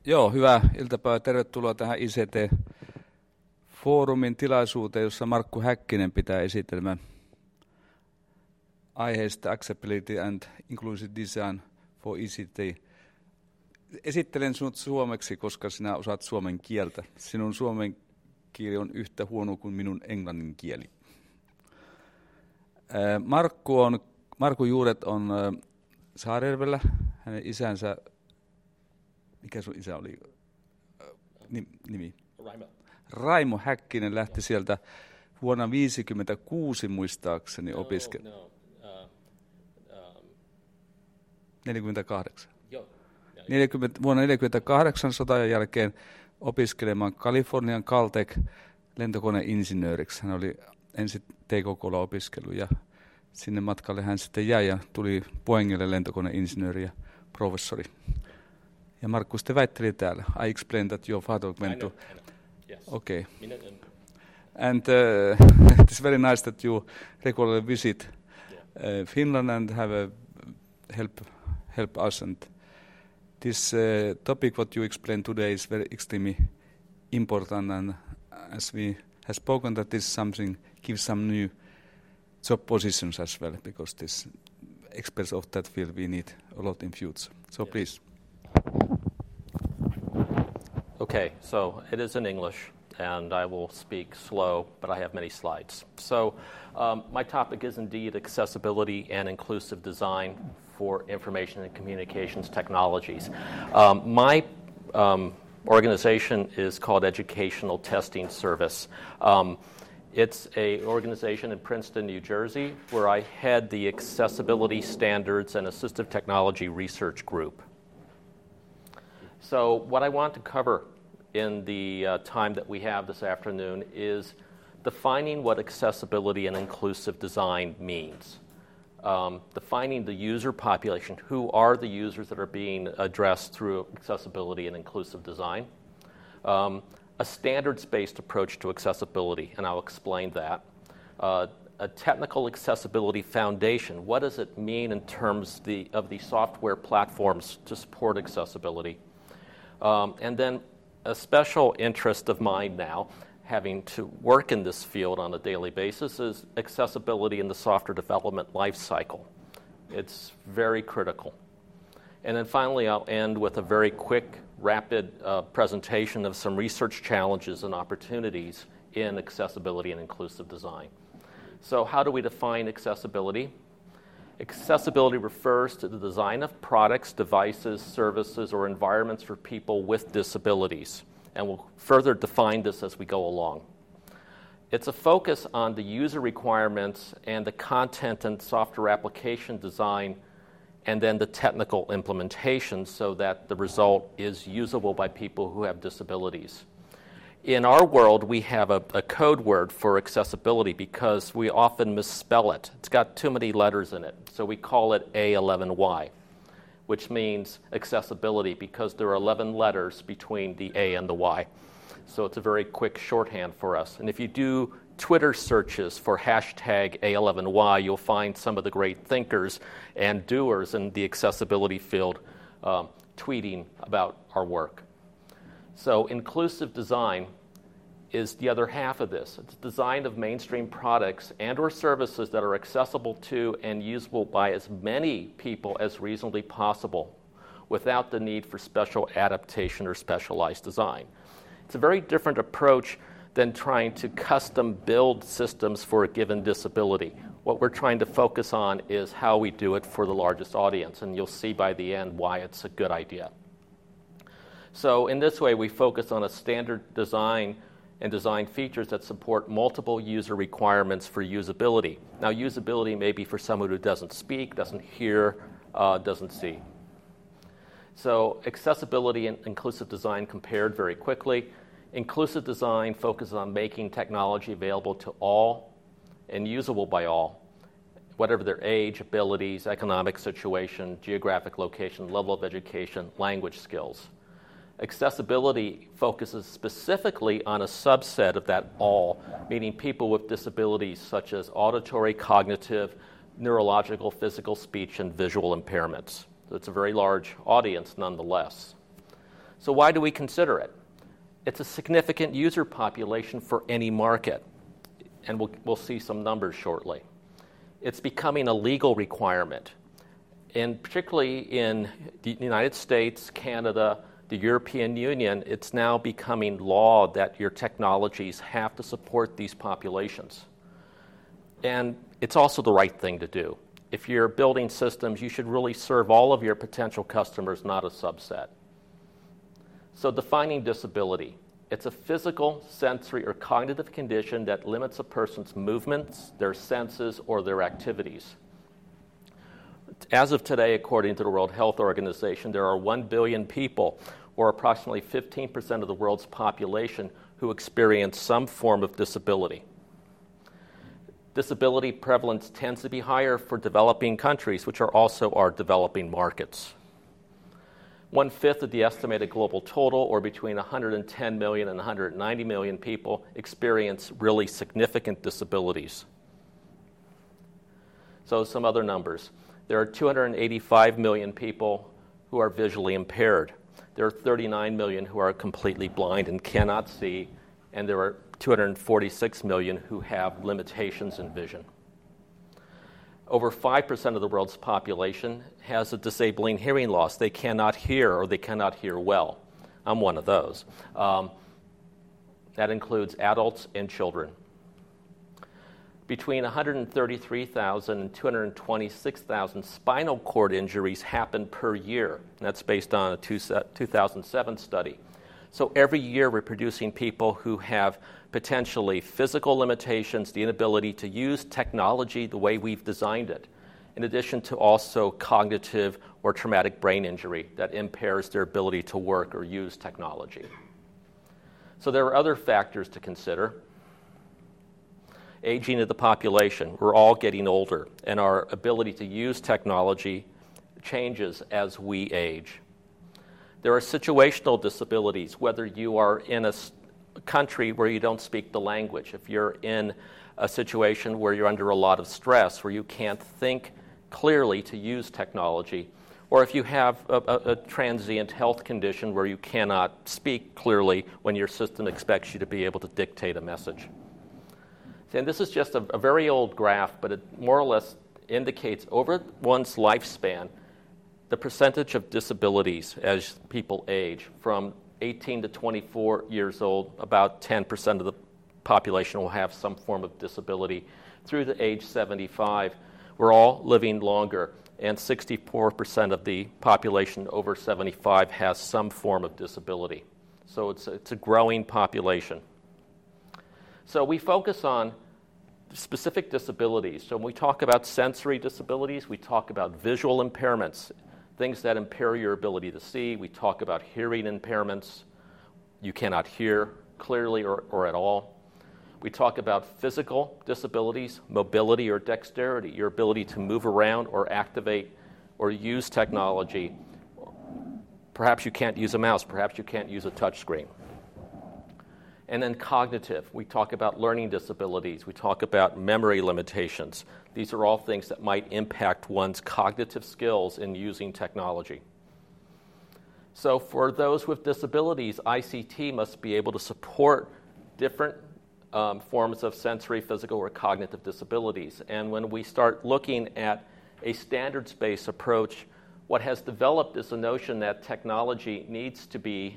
Joo, hyvää iltapäivää. Tervetuloa tähän ICT-foorumin tilaisuuteen, jossa Markku Häkkinen pitää esitelmän aiheesta Accessibility and Inclusive Design for ICT. Esittelen sinut suomeksi, koska sinä osaat suomen kieltä. Sinun suomen kieli on yhtä huono kuin minun englannin kieli. Markun juuret on Saarijärvellä. Hänen isänsä, mikä sun isä oli? Nimi? Raimo Häkkinen lähti sieltä vuonna 1956 muistaakseni opiskelemaan. 48. Vuonna 1948 sodan jälkeen opiskelemaan Kalifornian Caltech lentokoneinsinööriksi. Hän oli ensin TKK:lla opiskellut ja sinne matkalle hän sitten jäi ja tuli Boeingille lentokoneinsinööri ja professori. Ja Markku sitten väitteli täällä. I explained that your father went to... Yes. Okay. And it's very nice that you regularly visit Finland and have help us. And this topic what you explained today is very extremely important. And as we have spoken, that this something gives some new job positions as well, because this experts of that field we need a lot in future. So please. Okay, so it is in English, and I will speak slow, but I have many slides. So my topic is indeed accessibility and inclusive design for information and communications technologies. My organization is called Educational Testing Service. It's an organization in Princeton, New Jersey, where I head the Accessibility Standards and Assistive Technology Research Group. So what I want to cover in the time that we have this afternoon is defining what accessibility and inclusive design means. Defining the user population, who are the users that are being addressed through accessibility and inclusive design. A standards-based approach to accessibility, and I'll explain that. A technical accessibility foundation, what does it mean in terms of the software platforms to support accessibility? And then a special interest of mine now, having to work in this field on a daily basis, is accessibility in the software development life cycle. It's very critical. And then finally, I'll end with a very quick, rapid presentation of some research challenges and opportunities in accessibility and inclusive design. So how do we define accessibility? Accessibility refers to the design of products, devices, services, or environments for people with disabilities, and we'll further define this as we go along. It's a focus on the user requirements and the content and software application design, and then the technical implementation so that the result is usable by people who have disabilities. In our world, we have a code word for accessibility because we often misspell it. It's got too many letters in it, so we call it A11Y, which means accessibility because there are 11 letters between the A and the Y. So it's a very quick shorthand for us. And if you do Twitter searches for hashtag A11Y, you'll find some of the great thinkers and doers in the accessibility field tweeting about our work. So inclusive design is the other half of this. It's design of mainstream products and or services that are accessible to and usable by as many people as reasonably possible without the need for special adaptation or specialized design. It's a very different approach than trying to custom build systems for a given disability. What we're trying to focus on is how we do it for the largest audience, and you'll see by the end why it's a good idea. So in this way, we focus on a standard design and design features that support multiple user requirements for usability. Now, usability may be for someone who doesn't speak, doesn't hear, doesn't see. So accessibility and inclusive design compared very quickly. Inclusive design focuses on making technology available to all and usable by all, whatever their age, abilities, economic situation, geographic location, level of education, language skills. Accessibility focuses specifically on a subset of that all, meaning people with disabilities such as auditory, cognitive, neurological, physical, speech, and visual impairments. So it's a very large audience nonetheless. So why do we consider it? It's a significant user population for any market, and we'll see some numbers shortly. It's becoming a legal requirement, and particularly in the United States, Canada, the European Union, it's now becoming law that your technologies have to support these populations. And it's also the right thing to do. If you're building systems, you should really serve all of your potential customers, not a subset. So defining disability. It's a physical, sensory, or cognitive condition that limits a person's movements, their senses, or their activities. As of today, according to the World Health Organization, there are 1 billion people, or approximately 15% of the world's population, who experience some form of disability. Disability prevalence tends to be higher for developing countries, which are also our developing markets. 1/5 of the estimated global total, or between 110 million and 190 million people, experience really significant disabilities. So some other numbers. There are 285 million people who are visually impaired. There are 39 million who are completely blind and cannot see, and there are 246 million who have limitations in vision. Over 5% of the world's population has a disabling hearing loss. They cannot hear, or they cannot hear well. I'm one of those. That includes adults and children. Between 133,000 and 226,000 spinal cord injuries happen per year. And that's based on a 2007 study. So every year we're producing people who have potentially physical limitations, the inability to use technology the way we've designed it, in addition to also cognitive or traumatic brain injury that impairs their ability to work or use technology. So there are other factors to consider. Aging of the population. We're all getting older, and our ability to use technology changes as we age. There are situational disabilities, whether you are in a country where you don't speak the language, if you're in a situation where you're under a lot of stress, where you can't think clearly to use technology, or if you have a transient health condition where you cannot speak clearly when your system expects you to be able to dictate a message. And this is just a very old graph, but it more or less indicates over one's lifespan the percentage of disabilities as people age. From 18 to 24 years old, about 10% of the population will have some form of disability. Through to age 75, we're all living longer, and 64% of the population over 75 has some form of disability. So it's a growing population. So we focus on specific disabilities. So when we talk about sensory disabilities, we talk about visual impairments, things that impair your ability to see. We talk about hearing impairments. You cannot hear clearly or at all. We talk about physical disabilities, mobility or dexterity, your ability to move around or activate or use technology. Perhaps you can't use a mouse. Perhaps you can't use a touchscreen. And then cognitive, we talk about learning disabilities. We talk about memory limitations. These are all things that might impact one's cognitive skills in using technology. So for those with disabilities, ICT must be able to support different forms of sensory, physical, or cognitive disabilities. And when we start looking at a standards-based approach, what has developed is the notion that technology needs to be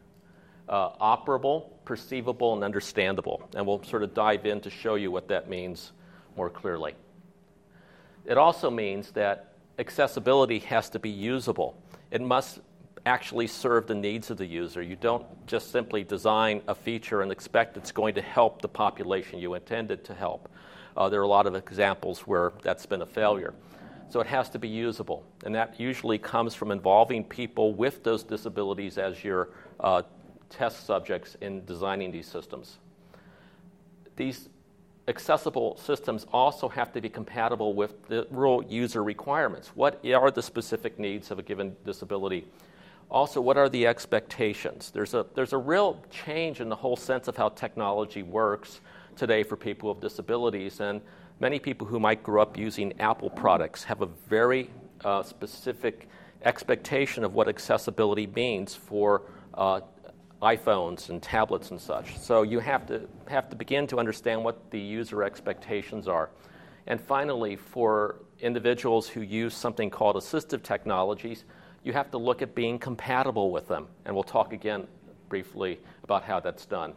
operable, perceivable, and understandable. And we'll sort of dive in to show you what that means more clearly. It also means that accessibility has to be usable. It must actually serve the needs of the user. You don't just simply design a feature and expect it's going to help the population you intended to help. There are a lot of examples where that's been a failure. So it has to be usable. And that usually comes from involving people with those disabilities as your test subjects in designing these systems. These accessible systems also have to be compatible with the real user requirements. What are the specific needs of a given disability? Also, what are the expectations? There's a real change in the whole sense of how technology works today for people with disabilities, and many people who might grow up using Apple products have a very specific expectation of what accessibility means for iPhones and tablets and such. So you have to begin to understand what the user expectations are. And finally, for individuals who use something called assistive technologies, you have to look at being compatible with them. And we'll talk again briefly about how that's done.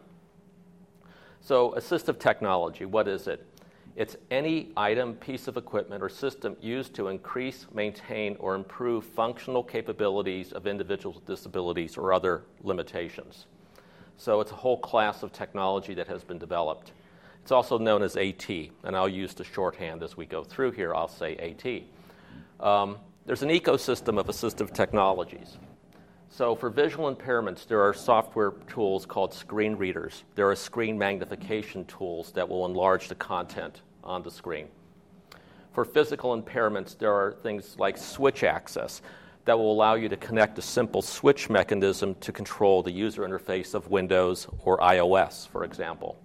So assistive technology, what is it? It's any item, piece of equipment, or system used to increase, maintain, or improve functional capabilities of individuals with disabilities or other limitations. So it's a whole class of technology that has been developed. It's also known as AT, and I'll use the shorthand as we go through here. I'll say AT. There's an ecosystem of assistive technologies. So for visual impairments, there are software tools called screen readers. There are screen magnification tools that will enlarge the content on the screen. For physical impairments, there are things like switch access that will allow you to connect a simple switch mechanism to control the user interface of Windows or iOS, for example.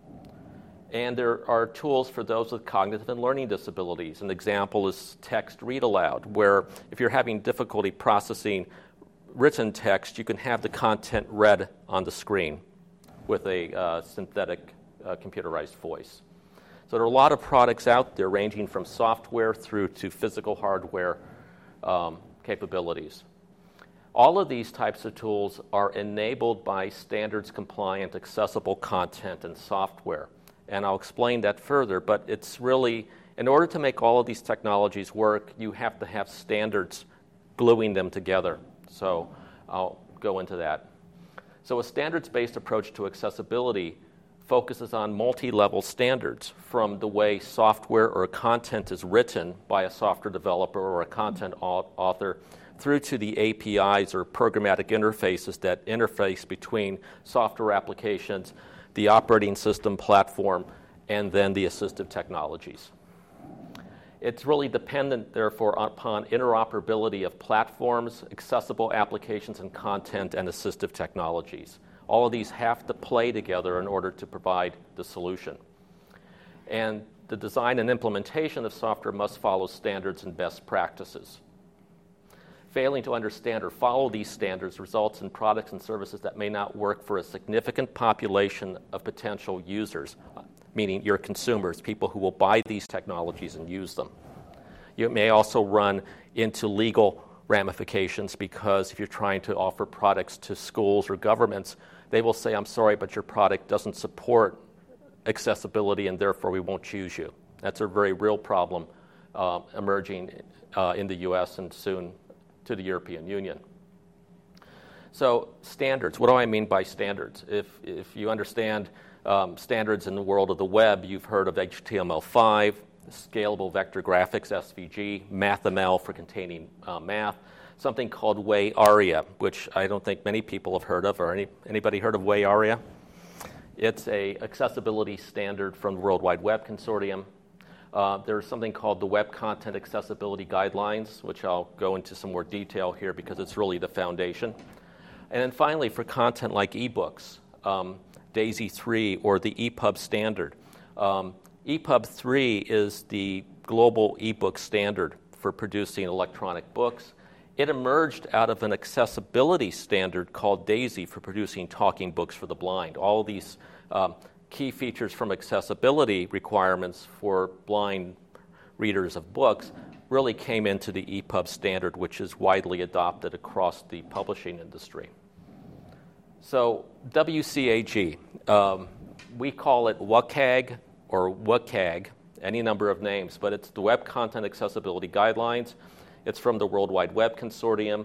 And there are tools for those with cognitive and learning disabilities. An example is text read aloud, where if you're having difficulty processing written text, you can have the content read on the screen with a synthetic computerized voice. So there are a lot of products out there ranging from software through to physical hardware capabilities. All of these types of tools are enabled by standards-compliant, accessible content and software. And I'll explain that further, but it's really, in order to make all of these technologies work, you have to have standards gluing them together. So I'll go into that. So a standards-based approach to accessibility focuses on multi-level standards, from the way software or content is written by a software developer or a content author, through to the APIs or programmatic interfaces that interface between software applications, the operating system platform, and then the assistive technologies. It's really dependent, therefore, upon interoperability of platforms, accessible applications and content, and assistive technologies. All of these have to play together in order to provide the solution. And the design and implementation of software must follow standards and best practices. Failing to understand or follow these standards results in products and services that may not work for a significant population of potential users, meaning your consumers, people who will buy these technologies and use them. You may also run into legal ramifications, because if you're trying to offer products to schools or governments, they will say, I'm sorry, but your product doesn't support accessibility and therefore we won't choose you. That's a very real problem emerging in the US and soon to the European Union. So standards, what do I mean by standards? If you understand standards in the world of the web, you've heard of HTML5, Scalable Vector Graphics, SVG, MathML for containing math, something called WAY ARIA, which I don't think many people have heard of, or anybody heard of WAY ARIA? It's an accessibility standard from the World Wide Web Consortium. There's something called the Web Content Accessibility Guidelines, which I'll go into some more detail here because it's really the foundation. And then finally, for content like ebooks, DAISY 3 or the EPUB standard. EPUB 3 is the global ebook standard for producing electronic books. It emerged out of an accessibility standard called DAISY for producing talking books for the blind. All of these key features from accessibility requirements for blind readers of books really came into the EPUB standard, which is widely adopted across the publishing industry. So WCAG, we call it WCAG or WCAG, any number of names, but it's the Web Content Accessibility Guidelines. It's from the World Wide Web Consortium,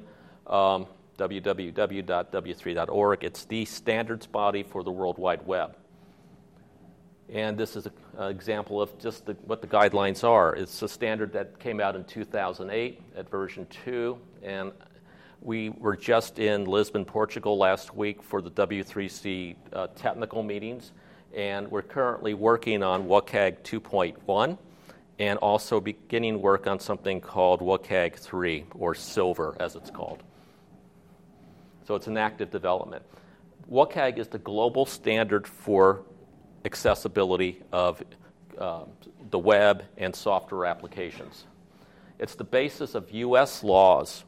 www.w3.org. It's the standards body for the World Wide Web. And this is an example of just what the guidelines are. It's a standard that came out in 2008 at version 2, and we were just in Lisbon, Portugal last week for the W3C technical meetings, and we're currently working on WCAG 2.1 and also beginning work on something called WCAG 3, or Silver as it's called. So it's an active development. WCAG is the global standard for accessibility of the web and software applications. It's the basis of U.S. laws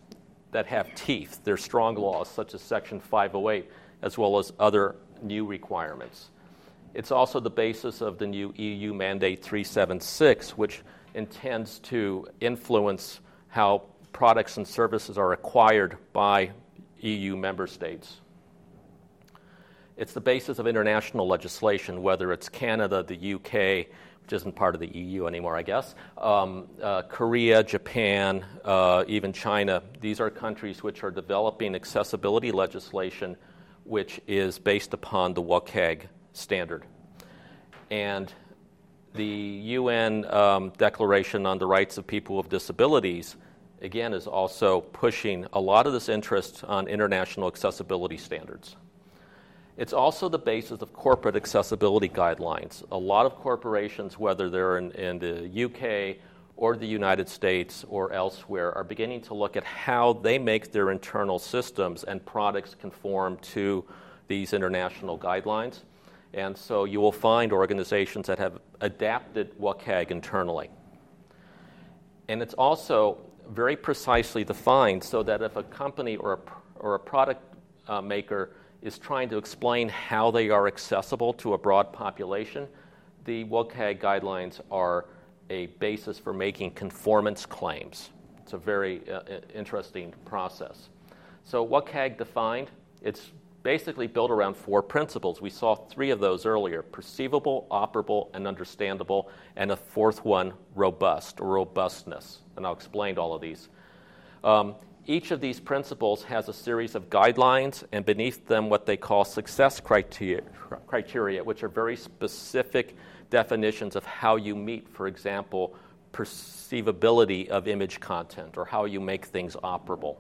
that have teeth. They're strong laws, such as Section 508, as well as other new requirements. It's also the basis of the new EU Mandate 376, which intends to influence how products and services are acquired by EU member states. It's the basis of international legislation, whether it's Canada, the UK, which isn't part of the EU anymore, I guess, Korea, Japan, even China. These are countries which are developing accessibility legislation which is based upon the WCAG standard. And the UN Declaration on the Rights of People with Disabilities, again, is also pushing a lot of this interest on international accessibility standards. It's also the basis of corporate accessibility guidelines. A lot of corporations, whether they're in the UK or the United States or elsewhere, are beginning to look at how they make their internal systems and products conform to these international guidelines. And so you will find organizations that have adapted WCAG internally. And it's also very precisely defined so that if a company or a product maker is trying to explain how they are accessible to a broad population, the WCAG guidelines are a basis for making conformance claims. It's a very interesting process. So WCAG defined, it's basically built around 4 principles. We saw 3 of those earlier: perceivable, operable, and understandable, and a 4th one, robust, or robustness. And I'll explain all of these. Each of these principles has a series of guidelines, and beneath them what they call success criteria, which are very specific definitions of how you meet, for example, perceivability of image content, or how you make things operable.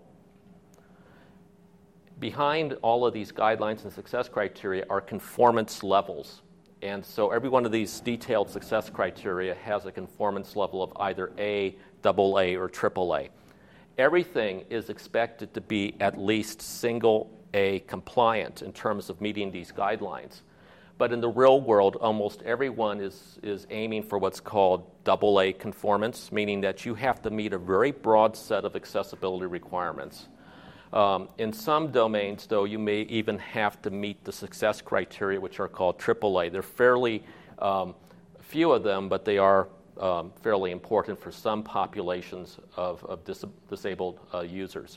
Behind all of these guidelines and success criteria are conformance levels. And so every one of these detailed success criteria has a conformance level of either A, AA, or AAA. Everything is expected to be at least single A compliant in terms of meeting these guidelines. But in the real world, almost everyone is aiming for what's called AA conformance, meaning that you have to meet a very broad set of accessibility requirements. In some domains, though, you may even have to meet the success criteria, which are called AAA. They're fairly few of them, but they are fairly important for some populations of disabled users.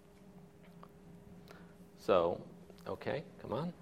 So, okay, come on.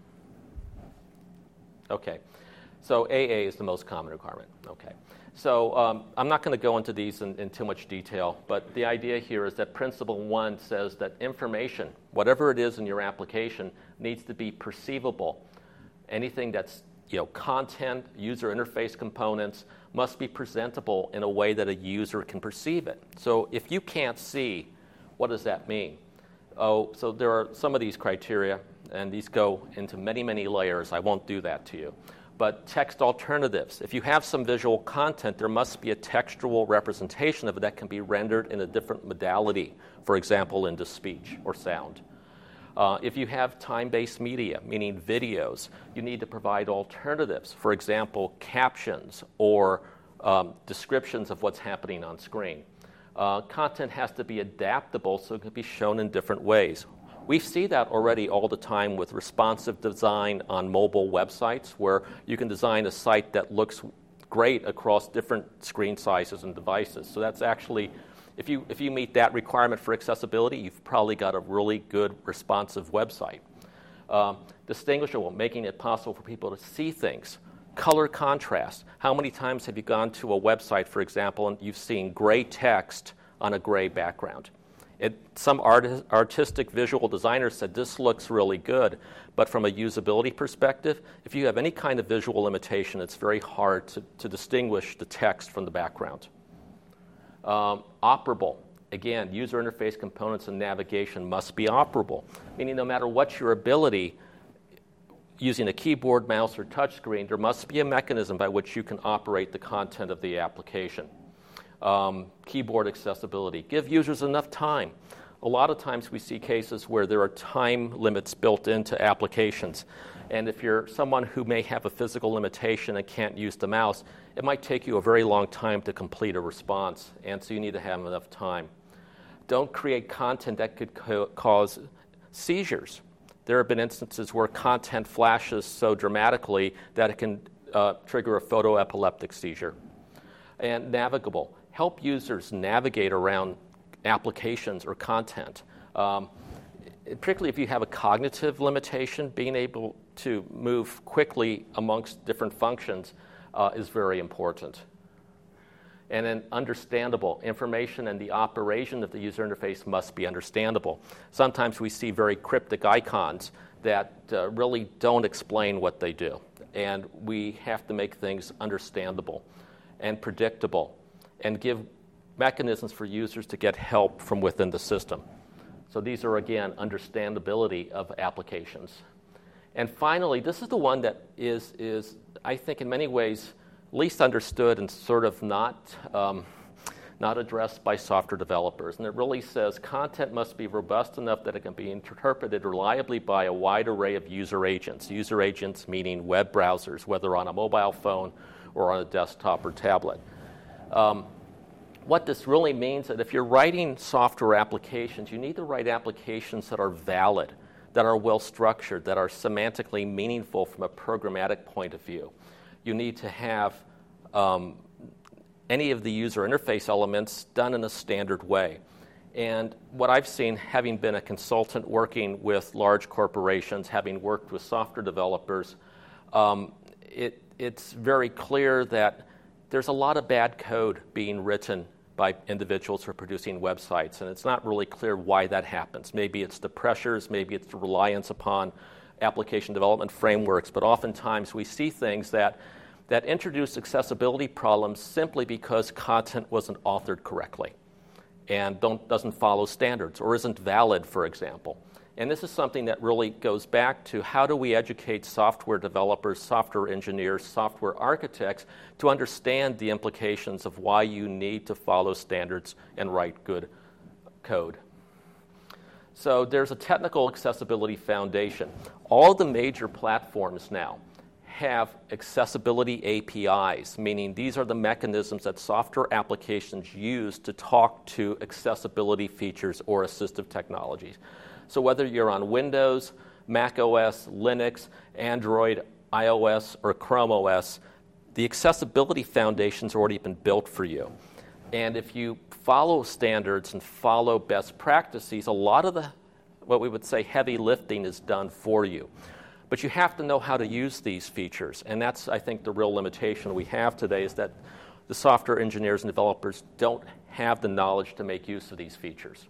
Okay, so AA is the most common requirement. Okay, so I'm not going to go into these in too much detail, but the idea here is that Principle 1 says that information, whatever it is in your application, needs to be perceivable. Anything that's content, user interface components, must be presentable in a way that a user can perceive it. So if you can't see, what does that mean? So there are some of these criteria, and these go into many, many layers. I won't do that to you. But text alternatives. If you have some visual content, there must be a textual representation of it that can be rendered in a different modality, for example, into speech or sound. If you have time-based media, meaning videos, you need to provide alternatives, for example, captions or descriptions of what's happening on screen. Content has to be adaptable so it can be shown in different ways. We see that already all the time with responsive design on mobile websites, where you can design a site that looks great across different screen sizes and devices. So that's actually, if you meet that requirement for accessibility, you've probably got a really good responsive website. Distinguishable, making it possible for people to see things. Color contrast. How many times have you gone to a website, for example, and you've seen gray text on a gray background? Some artistic visual designers said this looks really good, but from a usability perspective, if you have any kind of visual limitation, it's very hard to distinguish the text from the background. Operable. Again, user interface components and navigation must be operable, meaning no matter what your ability, using a keyboard, mouse, or touchscreen, there must be a mechanism by which you can operate the content of the application. Keyboard accessibility. Give users enough time. A lot of times we see cases where there are time limits built into applications. And if you're someone who may have a physical limitation and can't use the mouse, it might take you a very long time to complete a response. And so you need to have enough time. don't create content that could cause seizures. There have been instances where content flashes so dramatically that it can trigger a photoepileptic seizure. And navigable. Help users navigate around applications or content. Particularly if you have a cognitive limitation, being able to move quickly amongst different functions is very important. And then understandable. Information and the operation of the user interface must be understandable. Sometimes we see very cryptic icons that really don't explain what they do. And we have to make things understandable and predictable and give mechanisms for users to get help from within the system. So these are, again, understandability of applications. And finally, this is the one that is I think, in many ways, least understood and sort of not addressed by software developers. And it really says content must be robust enough that it can be interpreted reliably by a wide array of user agents. User agents meaning web browsers, whether on a mobile phone or on a desktop or tablet. What this really means is that if you're writing software applications, you need to write applications that are valid, that are well structured, that are semantically meaningful from a programmatic point of view. You need to have any of the user interface elements done in a standard way. And what I've seen, having been a consultant working with large corporations, having worked with software developers, it's very clear that there's a lot of bad code being written by individuals who are producing websites, and it's not really clear why that happens. Maybe it's the pressures, maybe it's the reliance upon application development frameworks, but oftentimes we see things that introduce accessibility problems simply because content wasn't authored correctly and doesn't follow standards or isn't valid, for example. And this is something that really goes back to how do we educate software developers, software engineers, software architects to understand the implications of why you need to follow standards and write good code. So there's a technical accessibility foundation. All the major platforms now have accessibility APIs, meaning these are the mechanisms that software applications use to talk to accessibility features or assistive technologies. So whether you're on Windows, Mac OS, Linux, Android, iOS, or Chrome OS, the accessibility foundation's already been built for you. And if you follow standards and follow best practices, a lot of what we would say heavy lifting is done for you. But you have to know how to use these features. And that's, I think, the real limitation we have today is that the software engineers and developers don't have the knowledge to make use of these features.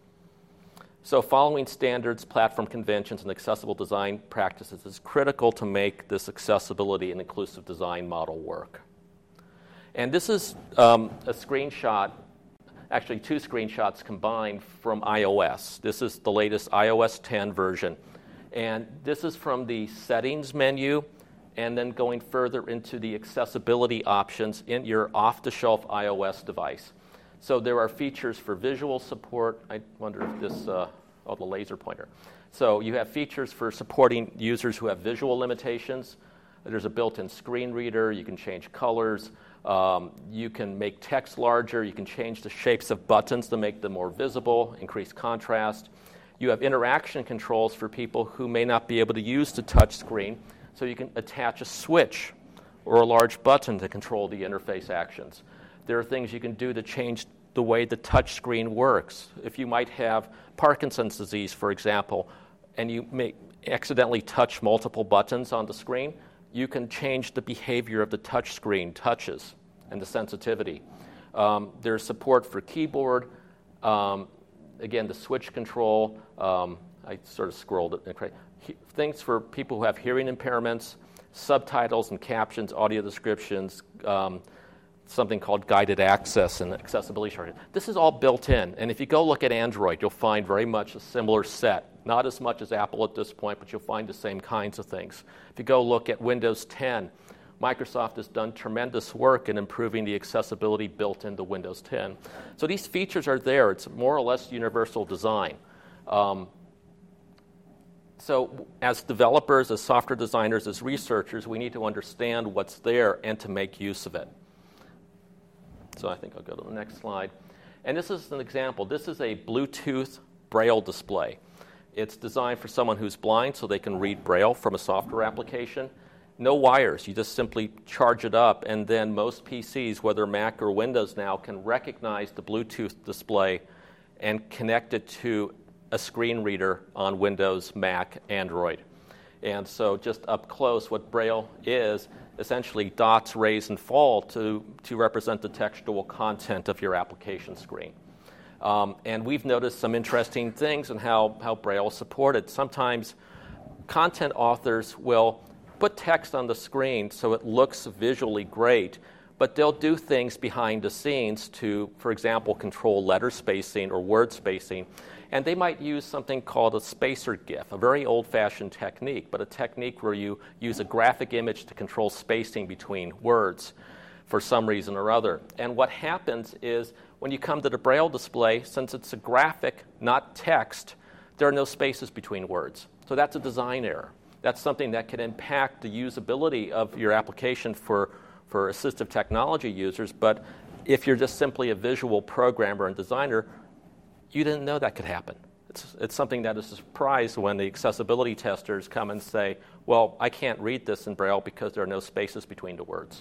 So following standards, platform conventions, and accessible design practices is critical to make this accessibility and inclusive design model work. And this is a screenshot, actually two screenshots combined from iOS. This is the latest iOS 10 version. And this is from the settings menu and then going further into the accessibility options in your off-the-shelf iOS device. So there are features for visual support. I wonder if this, the laser pointer. So you have features for supporting users who have visual limitations. There's a built-in screen reader. You can change colors. You can make text larger. You can change the shapes of buttons to make them more visible, increase contrast. You have interaction controls for people who may not be able to use the touch screen. So you can attach a switch or a large button to control the interface actions. There are things you can do to change the way the touch screen works. If you might have Parkinson's disease, for example, and you may accidentally touch multiple buttons on the screen, you can change the behavior of the touch screen touches and the sensitivity. There's support for keyboard. Again, the switch control. I sort of scrolled it. Things for people who have hearing impairments, subtitles and captions, audio descriptions, something called guided access and accessibility charting. This is all built in. And if you go look at Android, you'll find very much a similar set. Not as much as Apple at this point, but you'll find the same kinds of things. If you go look at Windows 10, Microsoft has done tremendous work in improving the accessibility built into Windows 10. So these features are there. It's more or less universal design. So as developers, as software designers, as researchers, we need to understand what's there and to make use of it. So I think I'll go to the next slide. And this is an example. This is a Bluetooth Braille display. It's designed for someone who's blind so they can read Braille from a software application. No wires. You just simply charge it up, and then most PCs, whether Mac or Windows now, can recognize the Bluetooth display and connect it to a screen reader on Windows, Mac, Android. And so just up close, what Braille is essentially dots, raise, and fall to represent the textual content of your application screen. And we've noticed some interesting things in how Braille is supported. Sometimes content authors will put text on the screen so it looks visually great, but they'll do things behind the scenes to, for example, control letter spacing or word spacing. And they might use something called a spacer GIF, a very old-fashioned technique, but a technique where you use a graphic image to control spacing between words for some reason or other. And what happens is when you come to the Braille display, since it's a graphic, not text, there are no spaces between words. So that's a design error. That's something that can impact the usability of your application for assistive technology users. But if you're just simply a visual programmer and designer, you didn't know that could happen. It's something that is a surprise when the accessibility testers come and say, well, I can't read this in Braille because there are no spaces between the words.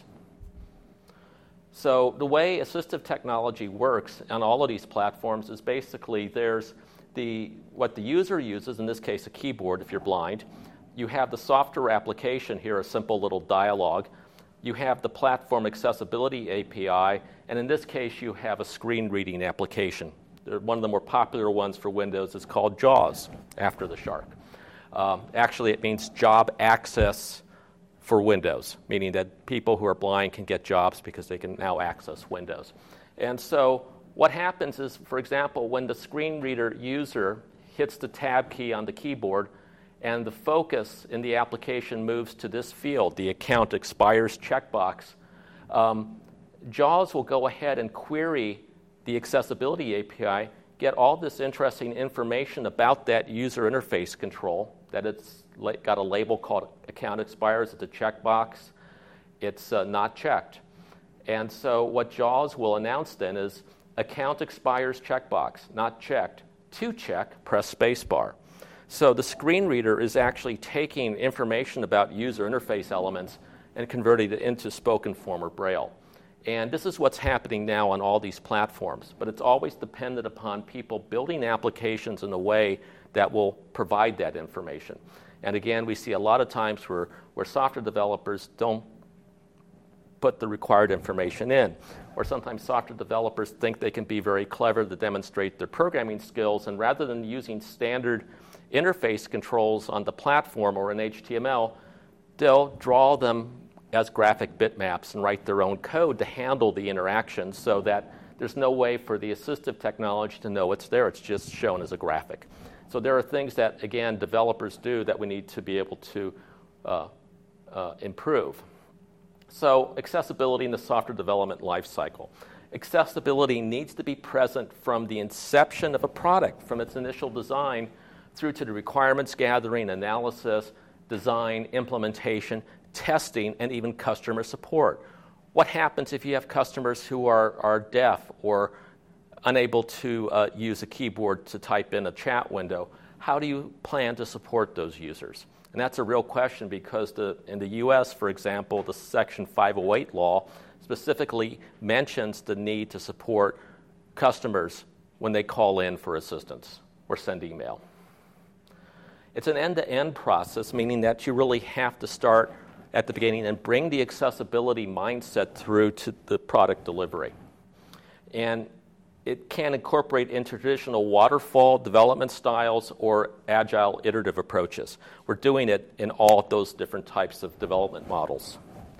So the way assistive technology works on all of these platforms is basically there's what the user uses, in this case a keyboard if you're blind. You have the software application here, a simple little dialogue. You have the platform accessibility API, and in this case you have a screen reading application. One of the more popular ones for Windows is called JAWS, after the shark. Actually, it means Job Access for Windows, meaning that people who are blind can get jobs because they can now access Windows. And so what happens is, for example, when the screen reader user hits the tab key on the keyboard and the focus in the application moves to this field, the account expires checkbox, JAWS will go ahead and query the accessibility API, get all this interesting information about that user interface control, that it's got a label called account expires, it's a checkbox, it's not checked. And so what JAWS will announce then is account expires checkbox, not checked. To check, press spacebar. So the screen reader is actually taking information about user interface elements and converting it into spoken form or Braille. And this is what's happening now on all these platforms, but it's always dependent upon people building applications in a way that will provide that information. And again, we see a lot of times where software developers don't put the required information in, or sometimes software developers think they can be very clever to demonstrate their programming skills, and rather than using standard interface controls on the platform or in HTML, they'll draw them as graphic bitmaps and write their own code to handle the interaction so that there's no way for the assistive technology to know it's there. It's just shown as a graphic. So there are things that, again, developers do that we need to be able to improve. So accessibility in the software development lifecycle. Accessibility needs to be present from the inception of a product, from its initial design through to the requirements gathering, analysis, design, implementation, testing, and even customer support. What happens if you have customers who are deaf or unable to use a keyboard to type in a chat window? How do you plan to support those users? And that's a real question because in the U.S., for example, the Section 508 law specifically mentions the need to support customers when they call in for assistance or send email. It's an end-to-end process, meaning that you really have to start at the beginning and bring the accessibility mindset through to the product delivery. And it can incorporate into traditional waterfall development styles or agile iterative approaches. We're doing it in all of those different types of development models.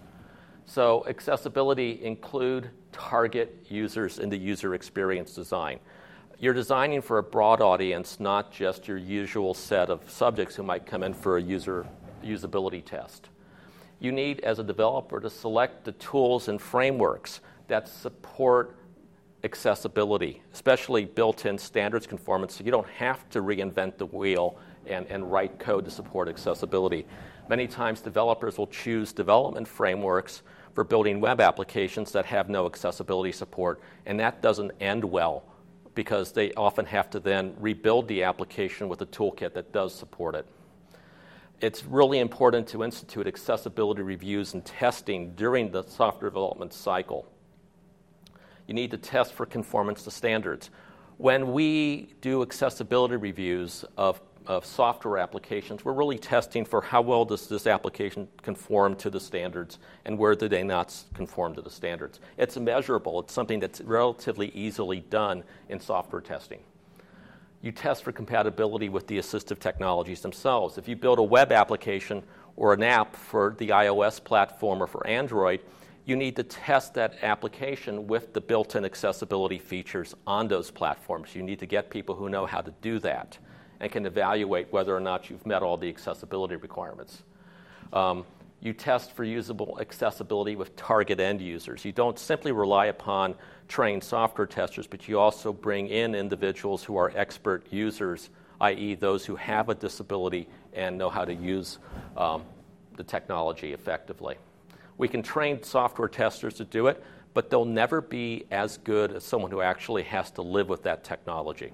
So accessibility include target users in the user experience design. You're designing for a broad audience, not just your usual set of subjects who might come in for a usability test. You need, as a developer, to select the tools and frameworks that support accessibility, especially built-in standards conformance, so you don't have to reinvent the wheel and write code to support accessibility. Many times developers will choose development frameworks for building web applications that have no accessibility support, and that doesn't end well because they often have to then rebuild the application with a toolkit that does support it. It's really important to institute accessibility reviews and testing during the software development cycle. You need to test for conformance to standards. When we do accessibility reviews of software applications, we're really testing for how well does this application conform to the standards and where do they not conform to the standards. It's measurable. It's something that's relatively easily done in software testing. You test for compatibility with the assistive technologies themselves. If you build a web application or an app for the iOS platform or for Android, you need to test that application with the built-in accessibility features on those platforms. You need to get people who know how to do that and can evaluate whether or not you've met all the accessibility requirements. You test for usable accessibility with target end users. You don't simply rely upon trained software testers, but you also bring in individuals who are expert users, i.e. those who have a disability and know how to use the technology effectively. We can train software testers to do it, but they'll never be as good as someone who actually has to live with that technology.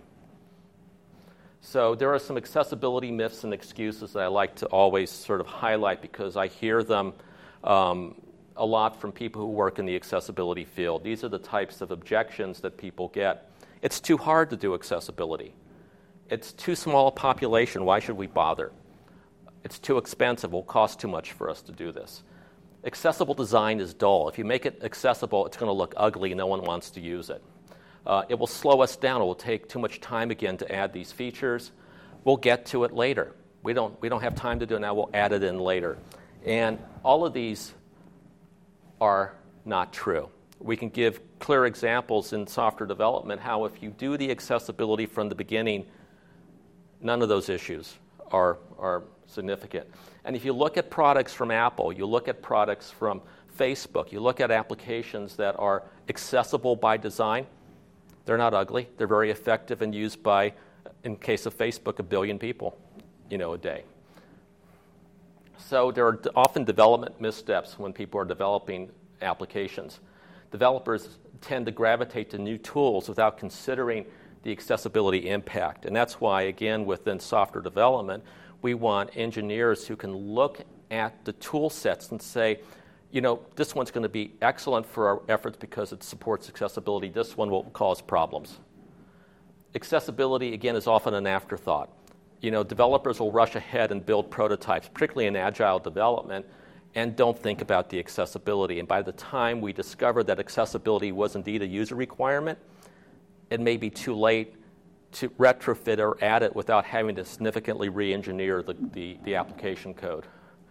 So there are some accessibility myths and excuses that I like to always sort of highlight because I hear them a lot from people who work in the accessibility field. These are the types of objections that people get. It's too hard to do accessibility. It's too small a population. Why should we bother? It's too expensive. It will cost too much for us to do this. Accessible design is dull. If you make it accessible, it's going to look ugly. No one wants to use it. It will slow us down. It will take too much time again to add these features. We'll get to it later. We don't have time to do it now. We'll add it in later. And all of these are not true. We can give clear examples in software development how if you do the accessibility from the beginning, none of those issues are significant. And if you look at products from Apple, you look at products from Facebook, you look at applications that are accessible by design, they're not ugly. They're very effective and used by, in case of Facebook, 1 billion people, a day. So there are often development missteps when people are developing applications. Developers tend to gravitate to new tools without considering the accessibility impact. And that's why, again, within software development, we want engineers who can look at the tool sets and say, this one's going to be excellent for our efforts because it supports accessibility. This one will cause problems. Accessibility, again, is often an afterthought. Developers will rush ahead and build prototypes, particularly in agile development, and don't think about the accessibility. And by the time we discover that accessibility was indeed a user requirement, it may be too late to retrofit or add it without having to significantly re-engineer the application code.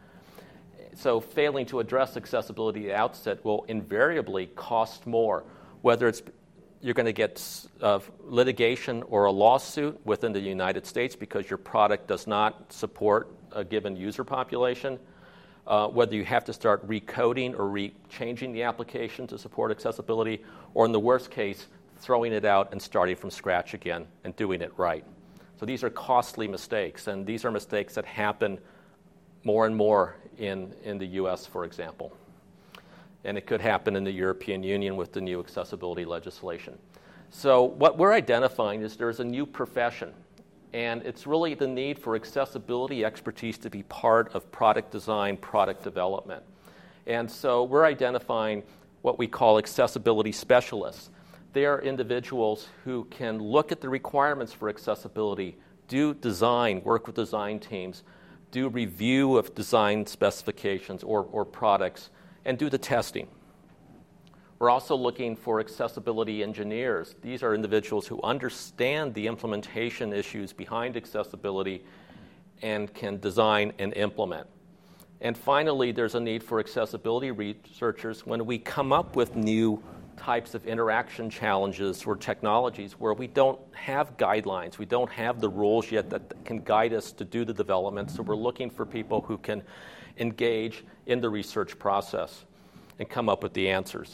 So failing to address accessibility at the outset will invariably cost more, whether it's you're going to get litigation or a lawsuit within the United States because your product does not support a given user population, whether you have to start recoding or changing the application to support accessibility, or in the worst case, throwing it out and starting from scratch again and doing it right. So these are costly mistakes, and these are mistakes that happen more and more in the US, for example. And it could happen in the European Union with the new accessibility legislation. So what we're identifying is there's a new profession, and it's really the need for accessibility expertise to be part of product design, product development. And so we're identifying what we call accessibility specialists. They are individuals who can look at the requirements for accessibility, do design, work with design teams, do review of design specifications or products, and do the testing. We're also looking for accessibility engineers. These are individuals who understand the implementation issues behind accessibility and can design and implement. And finally, there's a need for accessibility researchers when we come up with new types of interaction challenges or technologies where we don't have guidelines, we don't have the rules yet that can guide us to do the development. So we're looking for people who can engage in the research process and come up with the answers.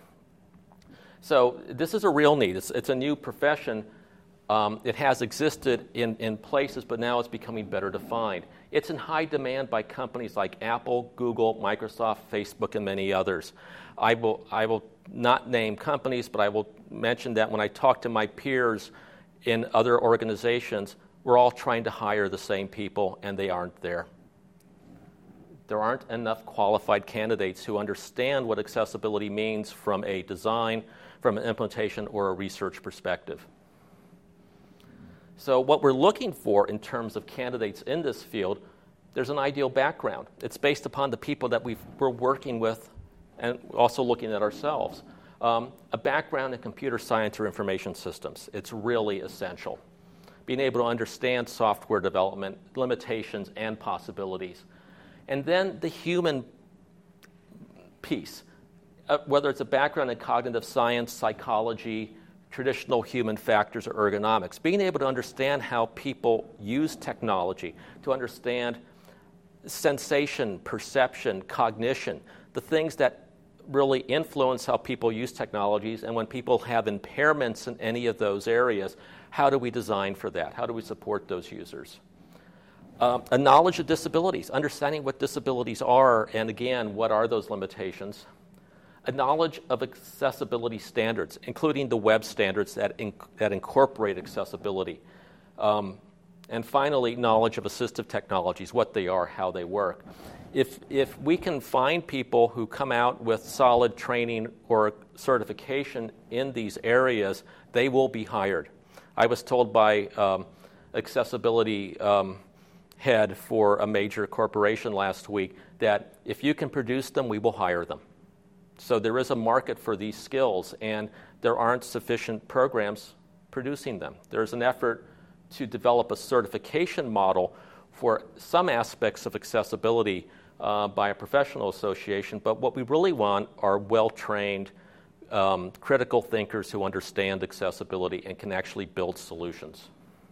So this is a real need. It's a new profession. It has existed in places, but now it's becoming better defined. It's in high demand by companies like Apple, Google, Microsoft, Facebook, and many others. I will not name companies, but I will mention that when I talk to my peers in other organizations, we're all trying to hire the same people, and they aren't there. There aren't enough qualified candidates who understand what accessibility means from a design, from an implementation, or a research perspective. So what we're looking for in terms of candidates in this field, there's an ideal background. It's based upon the people that we're working with and also looking at ourselves. A background in computer science or information systems, it's really essential. Being able to understand software development, limitations, and possibilities. And then the human piece, whether it's a background in cognitive science, psychology, traditional human factors, or ergonomics, being able to understand how people use technology, to understand sensation, perception, cognition, the things that really influence how people use technologies, and when people have impairments in any of those areas, how do we design for that? How do we support those users? A knowledge of disabilities, understanding what disabilities are, and again, what are those limitations? A knowledge of accessibility standards, including the web standards that incorporate accessibility. And finally, knowledge of assistive technologies, what they are, how they work. If we can find people who come out with solid training or certification in these areas, they will be hired. I was told by accessibility head for a major corporation last week that if you can produce them, we will hire them. So there is a market for these skills, and there aren't sufficient programs producing them. There's an effort to develop a certification model for some aspects of accessibility by a professional association, but what we really want are well-trained, critical thinkers who understand accessibility and can actually build solutions.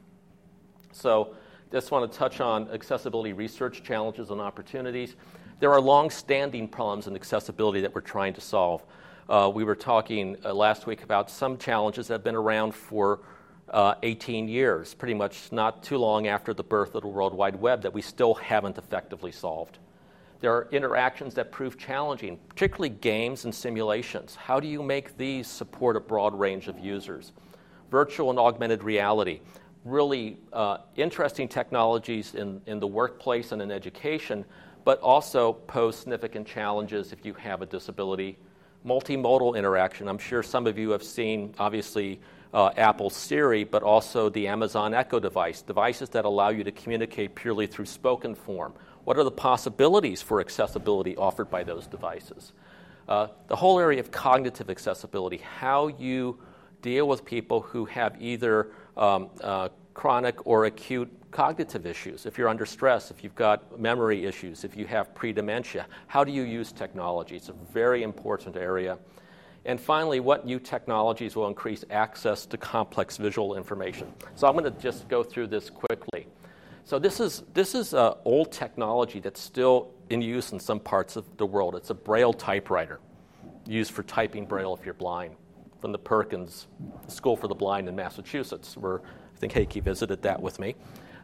So just want to touch on accessibility research challenges and opportunities. There are long-standing problems in accessibility that we're trying to solve. We were talking last week about some challenges that have been around for 18 years, pretty much not too long after the birth of the World Wide Web, that we still haven't effectively solved. There are interactions that prove challenging, particularly games and simulations. How do you make these support a broad range of users? Virtual and augmented reality, really interesting technologies in the workplace and in education, but also pose significant challenges if you have a disability. Multimodal interaction. I'm sure some of you have seen, obviously, Apple's Siri, but also the Amazon Echo devices that allow you to communicate purely through spoken form. What are the possibilities for accessibility offered by those devices? The whole area of cognitive accessibility, how you deal with people who have either chronic or acute cognitive issues. If you're under stress, if you've got memory issues, if you have pre-dementia, how do you use technology? It's a very important area. And finally, what new technologies will increase access to complex visual information? So I'm going to just go through this quickly. So this is old technology that's still in use in some parts of the world. It's a Braille typewriter used for typing Braille if you're blind, from the Perkins School for the Blind in Massachusetts, where I think Heikki visited that with me.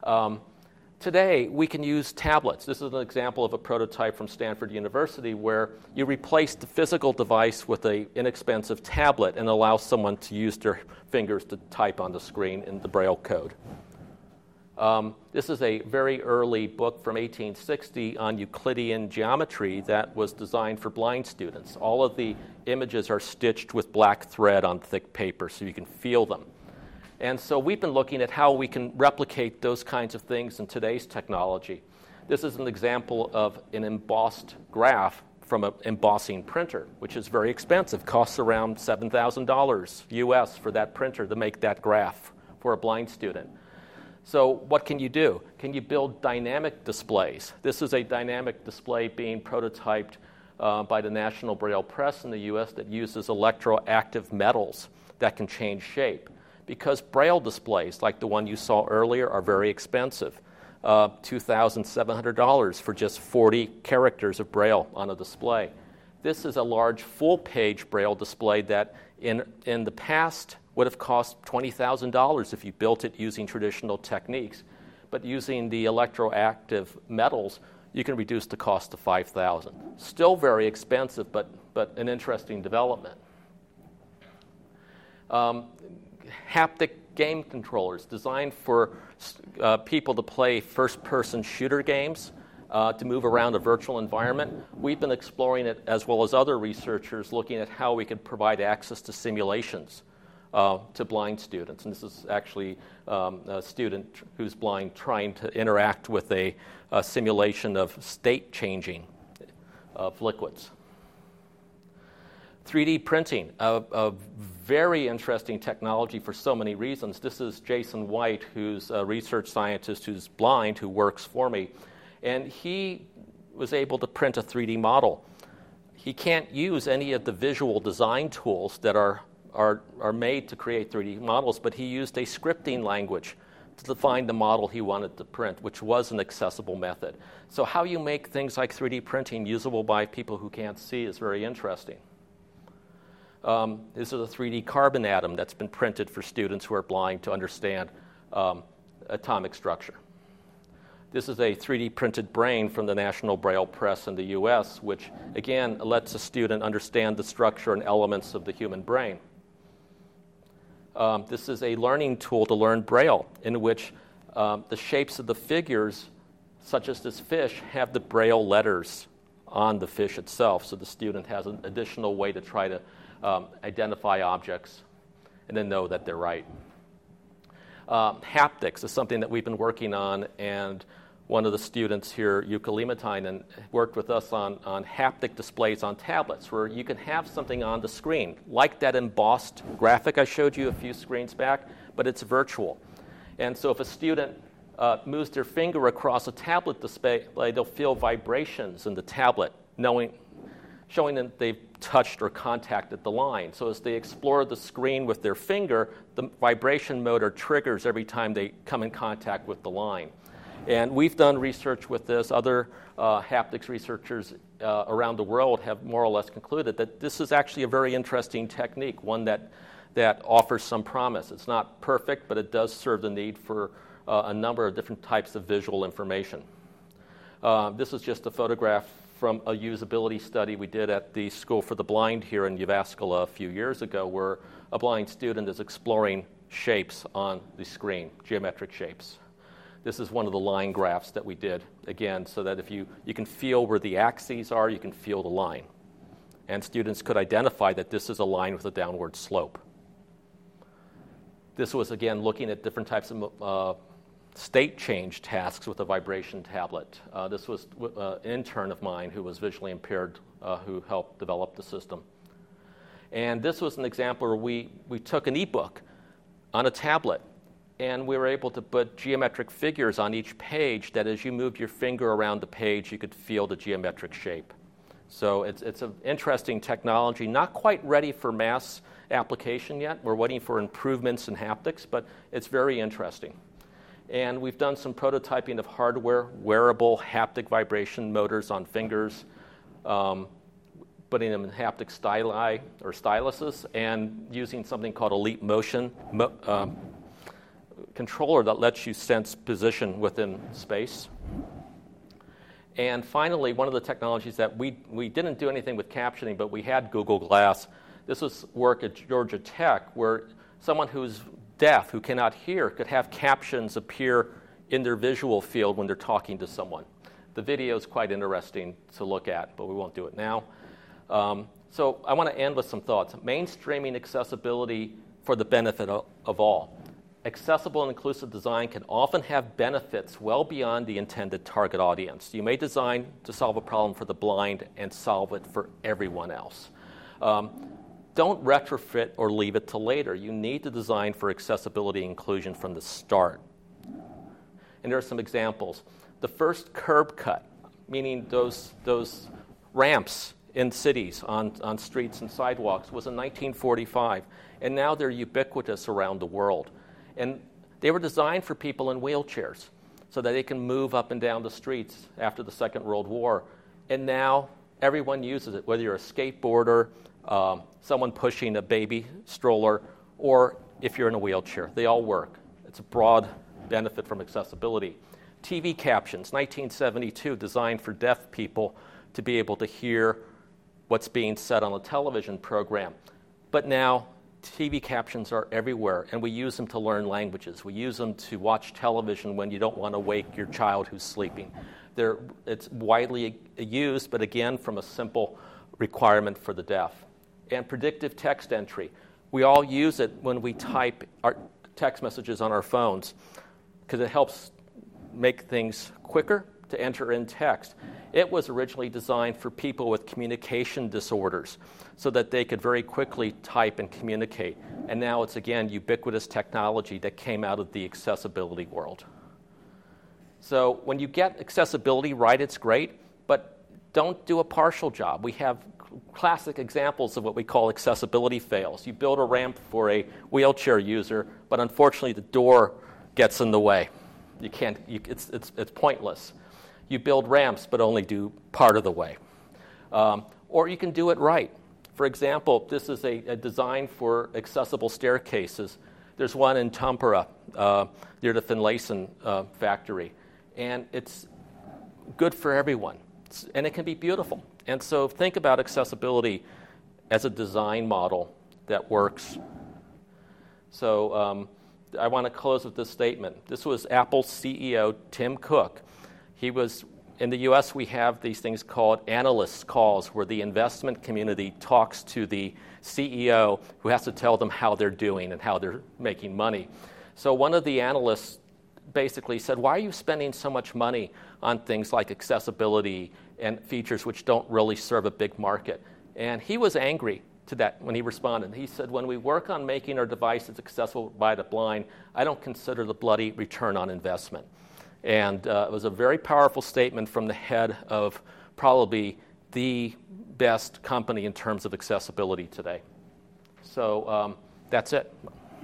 Today, we can use tablets. This is an example of a prototype from Stanford University where you replace the physical device with an inexpensive tablet and allow someone to use their fingers to type on the screen in the Braille code. This is a very early book from 1860 on Euclidean geometry that was designed for blind students. All of the images are stitched with black thread on thick paper so you can feel them. And so we've been looking at how we can replicate those kinds of things in today's technology. This is an example of an embossed graph from an embossing printer, which is very expensive, costs around $7,000 US for that printer to make that graph for a blind student. So what can you do? Can you build dynamic displays? This is a dynamic display being prototyped by the National Braille Press in the US that uses electroactive metals that can change shape. Because Braille displays, like the one you saw earlier, are very expensive. $2,700 for just 40 characters of Braille on a display. This is a large full-page Braille display that in the past would have cost $20,000 if you built it using traditional techniques. but using the electroactive metals, you can reduce the cost to $5,000. Still very expensive, but an interesting development. Haptic game controllers designed for people to play first-person shooter games, to move around a virtual environment. We've been exploring it, as well as other researchers, looking at how we could provide access to simulations to blind students. And this is actually a student who's blind trying to interact with a simulation of state changing of liquids. 3D printing, a very interesting technology for so many reasons. This is Jason White, who's a research scientist who's blind, who works for me. And he was able to print a 3D model. He can't use any of the visual design tools that are made to create 3D models, but he used a scripting language to define the model he wanted to print, which was an accessible method. So how you make things like 3D printing usable by people who can't see is very interesting. This is a 3D carbon atom that's been printed for students who are blind to understand atomic structure. This is a 3D printed brain from the National Braille Press in the US, which, again, lets a student understand the structure and elements of the human brain. This is a learning tool to learn Braille, in which the shapes of the figures, such as this fish, have the Braille letters on the fish itself, so the student has an additional way to try to identify objects and then know that they're right. Haptics is something that we've been working on, and one of the students here, Jukka Liimatainen, worked with us on haptic displays on tablets, where you can have something on the screen, like that embossed graphic I showed you a few screens back, but it's virtual. And so if a student moves their finger across a tablet display, they'll feel vibrations in the tablet, showing that they've touched or contacted the line. So as they explore the screen with their finger, the vibration motor triggers every time they come in contact with the line. And we've done research with this. Other haptics researchers around the world have more or less concluded that this is actually a very interesting technique, one that offers some promise. It's not perfect, but it does serve the need for a number of different types of visual information. This is just a photograph from a usability study we did at the School for the Blind here in Jyväskylä a few years ago, where a blind student is exploring shapes on the screen, geometric shapes. This is one of the line graphs that we did, again, so that if you can feel where the axes are, you can feel the line. And students could identify that this is a line with a downward slope. This was, again, looking at different types of state change tasks with a vibration tablet. This was an intern of mine who was visually impaired, who helped develop the system. And this was an example where we took an ebook on a tablet, and we were able to put geometric figures on each page that as you moved your finger around the page, you could feel the geometric shape. So it's an interesting technology, not quite ready for mass application yet. We're waiting for improvements in haptics, but it's very interesting. And we've done some prototyping of hardware, wearable haptic vibration motors on fingers, putting them in haptic styli or styluses, and using something called a Leap Motion controller that lets you sense position within space. And finally, one of the technologies that we didn't do anything with captioning, but we had Google Glass. This was work at Georgia Tech, where someone who's deaf, who cannot hear, could have captions appear in their visual field when they're talking to someone. The video is quite interesting to look at, but we won't do it now. So I want to end with some thoughts. Mainstreaming accessibility for the benefit of all. Accessible and inclusive design can often have benefits well beyond the intended target audience. You may design to solve a problem for the blind and solve it for everyone else. Don't retrofit or leave it till later. You need to design for accessibility and inclusion from the start. And there are some examples. The first curb cut, meaning those ramps in cities on streets and sidewalks, was in 1945, and now they're ubiquitous around the world. And they were designed for people in wheelchairs so that they can move up and down the streets after the Second World War. And now everyone uses it, whether you're a skateboarder, someone pushing a baby stroller, or if you're in a wheelchair. They all work. It's a broad benefit from accessibility. TV captions, 1972, designed for deaf people to be able to hear what's being said on a television program. But now TV captions are everywhere, and we use them to learn languages. We use them to watch television when you don't want to wake your child who's sleeping. It's widely used, but again, from a simple requirement for the deaf. And predictive text entry. We all use it when we type our text messages on our phones because it helps make things quicker to enter in text. It was originally designed for people with communication disorders so that they could very quickly type and communicate. And now it's, again, ubiquitous technology that came out of the accessibility world. So when you get accessibility right, it's great, but don't do a partial job. We have classic examples of what we call accessibility fails. You build a ramp for a wheelchair user, but unfortunately the door gets in the way. You can't. It's pointless. You build ramps, but only do part of the way. Or you can do it right. For example, this is a design for accessible staircases. There's one in Tampere near the Finlayson factory. And it's good for everyone. And it can be beautiful. And so think about accessibility as a design model that works. So I want to close with this statement. This was Apple's CEO, Tim Cook. He was, in the US, we have these things called analyst calls where the investment community talks to the CEO who has to tell them how they're doing and how they're making money. So one of the analysts basically said, why are you spending so much money on things like accessibility and features which don't really serve a big market? And he was angry to that when he responded. He said, when we work on making our devices accessible by the blind, I don't consider the bloody return on investment. And it was a very powerful statement from the head of probably the best company in terms of accessibility today. So that's it.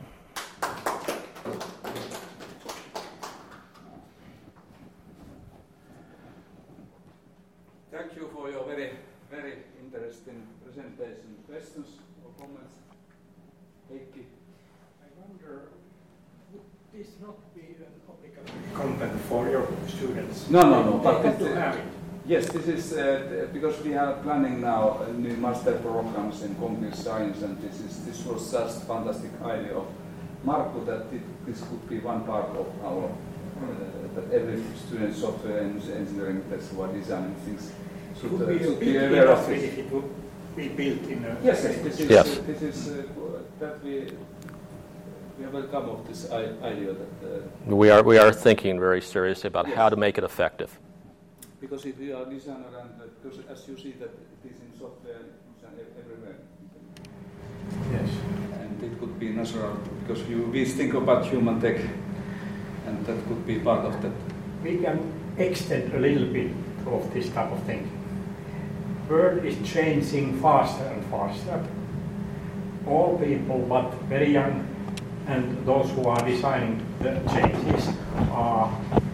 Thank you for your very, very interesting presentation. Questions or comments? Heikki? I wonder, would this not be an obligatory content for your students? No. But they have to have it. Yes, this is because we are planning now new master programs in computer science, and this was just fantastic idea of Markku that this could be one part of our that every student software engineering that's what design things should be aware of this. It would be built in a Yes, this is that we have welcome of this idea that We are thinking very seriously about how to make it effective. because if you are a designer and because as you see that it is in software everywhere. Yes. And it could be natural because we think about human tech, and that could be part of that. We can extend a little bit of this type of thing. World is changing faster and faster. All people, but very young, and those who are designing the changes are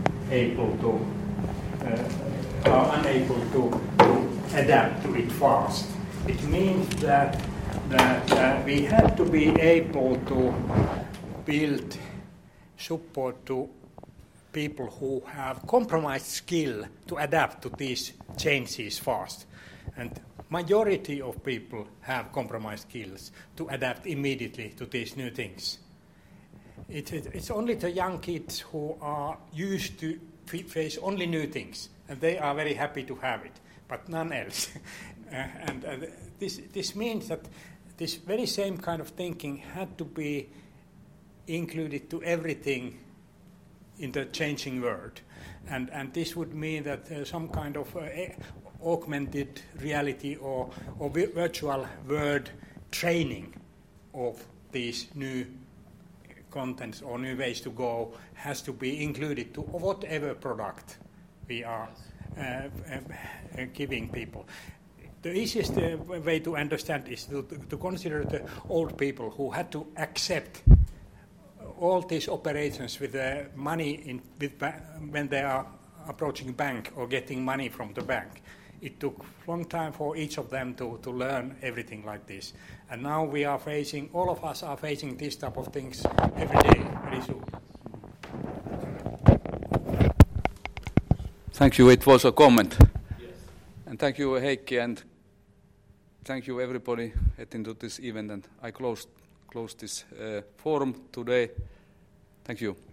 unable to adapt to it fast. It means that we have to be able to build support to people who have compromised skill to adapt to these changes fast. And majority of people have compromised skills to adapt immediately to these new things. It's only the young kids who are used to face only new things, and they are very happy to have it, but none else. and this means that this very same kind of thinking had to be included to everything in the changing world. And this would mean that some kind of augmented reality or virtual world training of these new contents or new ways to go has to be included to whatever product we are giving people. The easiest way to understand is to consider the old people who had to accept all these operations with the money when they are approaching bank or getting money from the bank. It took a long time for each of them to learn everything like this. And now all of us are facing these type of things every day, very soon. Thank you. It was a comment. Yes. And thank you, Heikki, and thank you, everybody, heading to this event. And I close this forum today. Thank you.